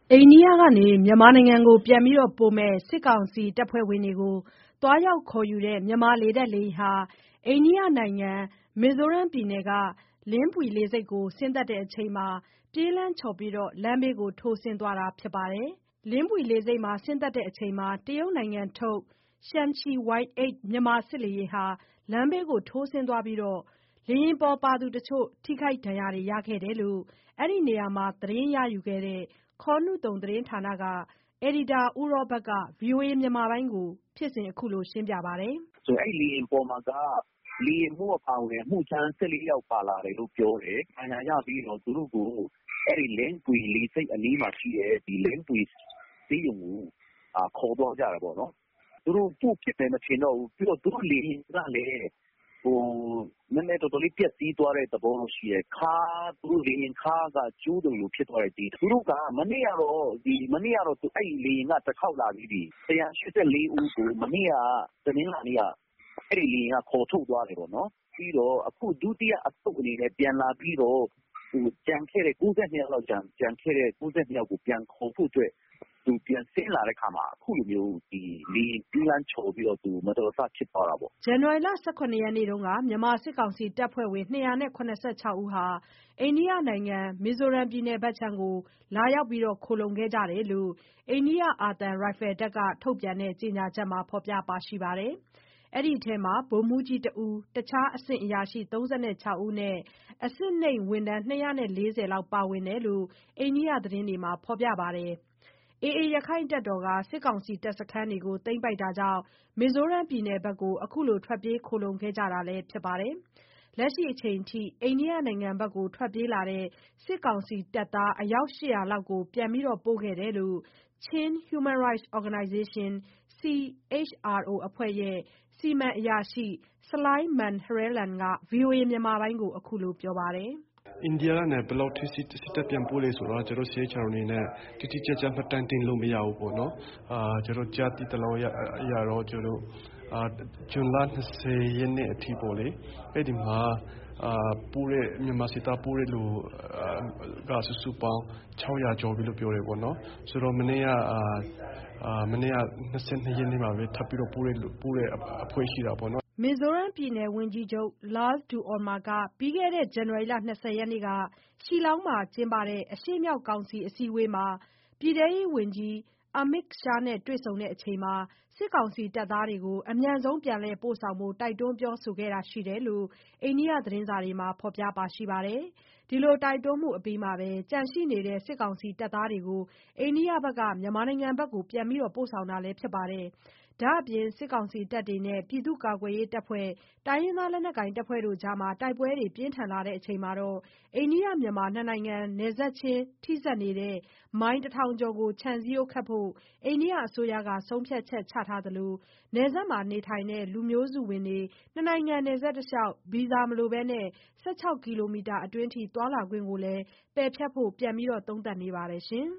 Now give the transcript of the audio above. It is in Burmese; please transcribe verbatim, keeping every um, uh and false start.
အိန္ဒိယကနေမြန်မာနိုင်ငံကိုပြန်ပို့မယ့်စစ်ကောင်စီတပ်ဖွဲ့ဝင်တွေကိုသွားရောက်ခေါ်ယူတဲ့မြန်မာလေတပ်လေယာဉ်ဟာအိန္ဒိယနိုင်ငံ မီဇိုရမ်ပြည်နယ်က လင်းမြွေလေဆိပ်ကိုဆင်းသက်ချိန်မှာပြေးလမ်းချော်ပြီးလမ်းဘေးကိုထိုးဆင်းသွားတာဖြစ်ပါတယ်။ လင်းမြွေလေဆိပ်မှာဆင်းသက်ချိန်မှာတရုတ်နိုင်ငံထုတ် Shaanxi Y eight မြန်မာစစ်လေယာဉ်ဟာလမ်းဘေးကိုထိုးဆင်းသွားပြီး လေယာဉ်ပေါ်ပါသူတချို့ထိခိုက်ဒဏ်ရာရခဲ့တယ်လို့ အဲဒီနေရာမှာသတင်းရယူခဲ့တဲ့ ခေါ်နုသုန်သတင်းဌာနက အယ်ဒီတာဦးရောဘတ်က ဗွီအိုအေမြန်မာပိုင်းကိုဖြစ်စဉ်အခုလိုရှင်းပြပါတယ်။ "အဲဒီလေယာဉ်ပေါ်မှာကလေယာဉ်မှူးအပါအဝင်အမှုထမ်း၁၄ယောက်ပါလာတယ်လို့ပြောတယ်။ဒဏ်ရာရပြီးတော့သူတို့ကိုအဲဒီလင်းမြွေလေဆိပ်အနီးမှာရှိတဲ့လင်းမြွေဆေးရုံကိုခေါ်သွားကြတာပေါ့နော်။သူတို့ပို့ဖြစ်မယ်မထင်တော့ဘူး။ပြီးတော့သူတို့လေယာဉ်ကလည်းနည်းနည်းတော်တော်လေးပျက်စီးသွားတဲ့သဘောရှိတယ်။သူတို့လေယာဉ်ခါးကကျိုးသလိုဖြစ်သွားတယ်။သူတို့ကမနေ့ကတော့အဲဒီလေယာဉ်ကတခေါက်လာပြီးပြီ။၁၈၄ဦးကိုမနေ့ကတနင်္လာနေ့ကအဲဒီလေယာဉ်ကခေါ်ထုတ်သွားတယ်ပေါ့နော်။ပြီးတော့အခုဒုတိယအသုတ်အနေနဲ့ပြန်လာပြီးတော့ကျန်ခဲ့တဲ့၉၂ယောက်လောက်ကျန်ခဲ့တဲ့၉၂ယောက်ကိုပြန်ခေါ်ဖို့အတွက်သူပြန်ဆင်းလာတဲ့အခါမှာအခုလိုမျိုးလေယာဉ်ပြေးလမ်းချော်ပြီးတော့မတော်တဆဖြစ်သွားတာပေါ့။ဇန်နဝါရီလ၁၇ရက်နေ့ကမြန်မာစစ်ကောင်စီတပ်ဖွဲ့ဝင်၂၇၆ဦးဟာအိန္ဒိယနိုင်ငံ မီဇိုရမ်ပြည်နယ်ဘက်ကိုလာရောက်ခိုလှုံခဲ့ကြတယ်လို့ အိန္ဒိယအာသံရိုင်ဖယ်တပ်ကထုတ်ပြန်တဲ့ကြေညာချက်မှာဖော်ပြပါရှိပါတယ်။ အဲဒီထဲမှာဗိုလ်မှူးကြီးတဦး၊ တခြားအဆင့်အရာရှိ၃၆ဦးနဲ့ အဆင့်နိမ့်ဝန်ထမ်း၂၄၀လောက်ပါဝင်တယ်လို့ အိန္ဒိယသတင်းတွေမှာဖော်ပြပါတယ်။ အေအေရက္ခိုင့်တပ်တော်ကစစ်ကောင်စီတပ်စခန်းတွေကိုသိမ်းပိုက်တာကြောင့်မီဇိုရမ်ပြည်နယ်ဘက်ကိုအခုလိုထွက်ပြေးခိုလှုံခဲ့ကြတာလည်းဖြစ်ပါတယ်။ လက်ရှိအချိန်ထိအိန္ဒိယနိုင်ငံဘက်ထွက်ပြေးလာတဲ့စစ်ကောင်စီတပ်သားအယောက်၈၀၀လောက်ကိုပြန်ပို့ခဲ့တယ်လို့ Chin Human Rights Organization စီ အိတ်ချ် အာር အို အဖွဲ့ရဲ့ စီမံအရာရှိ ဆလိုင်းမန်ဟရဲလန်က ဗွီအိုအေမြန်မာပိုင်းကိုအခုလိုပြောပါတယ်။ "အိန္ဒိယကနေဘယ်လောက်ထိစစ်တပ်ပြန်ပို့လဲဆိုတာကျနော်တို့ စီ အိတ်ချ် အာር အို အနေနဲ့တိတိကျကျမှတ်တမ်းတင်လို့မရဘူးပေါ့နော်။ကျနော်တို့ကြားသိသလောက်အရတော့ဇွန်လ၂၀ရက်နေ့အထိပေါ့လေအဲဒီမှာမြန်မာစစ်သားပို့တဲ့လူကစုစုပေါင်း၆၀၀ကျော်ပြီလို့ပြောတယ်ပေါ့နော်။ဆိုတော့မနေ့က၂၂ရက်နေ့မှာပဲထပ်ပြီးတော့ပို့တဲ့အဖွဲ့ရှိတာပေါ့နော်။" မီဇိုရမ်ပြည်နယ်ဝန်ကြီးချုပ် လာလ်ဒူအော်မာက ပြီးခဲ့တဲ့ ဇန်နဝါရီလ၂၀ရက်နေ့က ရှီလောင်းမှာကျင်းပတဲ့အရှေ့မြောက်ကောင်စီအစည်းအဝေးမှာ ပြည်ထဲရေးဝန်ကြီးအမစ်ရှာနဲ့တွေ့ဆုံချိန်မှာ စစ်ကောင်စီတပ်သားတွေကို အမြန်ဆုံးပြန်ပို့ဆောင်ဖို့တိုက်တွန်းပြောဆိုခဲ့တာရှိတယ်လို့ အိန္ဒိယသတင်းစာတွေမှာဖော်ပြပါရှိပါတယ်။ ဒီလိုတိုက်တွန်းမှုအပြီးမှာပဲကျန်ရှိနေတဲ့ စစ်ကောင်စီတပ်သားတွေကိုအိန္ဒိယဘက်ကမြန်မာနိုင်ငံဘက်ကိုပြန်ပို့ဆောင်တာလည်းဖြစ်ပါတယ်။ ဒါ့အပြင်စစ်ကောင်စီတပ်တွေနဲ့ပြည်သူ့ကာကွယ်ရေးတပ်ဖွဲ့၊ တိုင်းရင်းသားလက်နက်ကိုင်အဖွဲ့တွေကြားတိုက်ပွဲတွေပြင်းထန်လာချိန်မှာ အိန္ဒိယမြန်မာနှစ်နိုင်ငံနယ်စပ်ချင်းထိစပ်နေတဲ့ မိုင်တထောင်ကျော်ကို ခြံစည်းရိုးခတ်ဖို့ အိန္ဒိယအစိုးရကဆုံးဖြတ်ချက်ချထားသလို နယ်စပ်မှာနေထိုင်တဲ့လူမျိုးစုဝင်တွေ နှစ်နိုင်ငံနယ်စပ်တလျှောက် ဗီဇာမလိုဘဲ ၁၆ကီလိုမီတာအတွင်းထိသွားလာခွင့်ကိုလည်းပယ်ဖျက်ဖို့ပြန်လည်သုံးသပ်နေပါတယ်။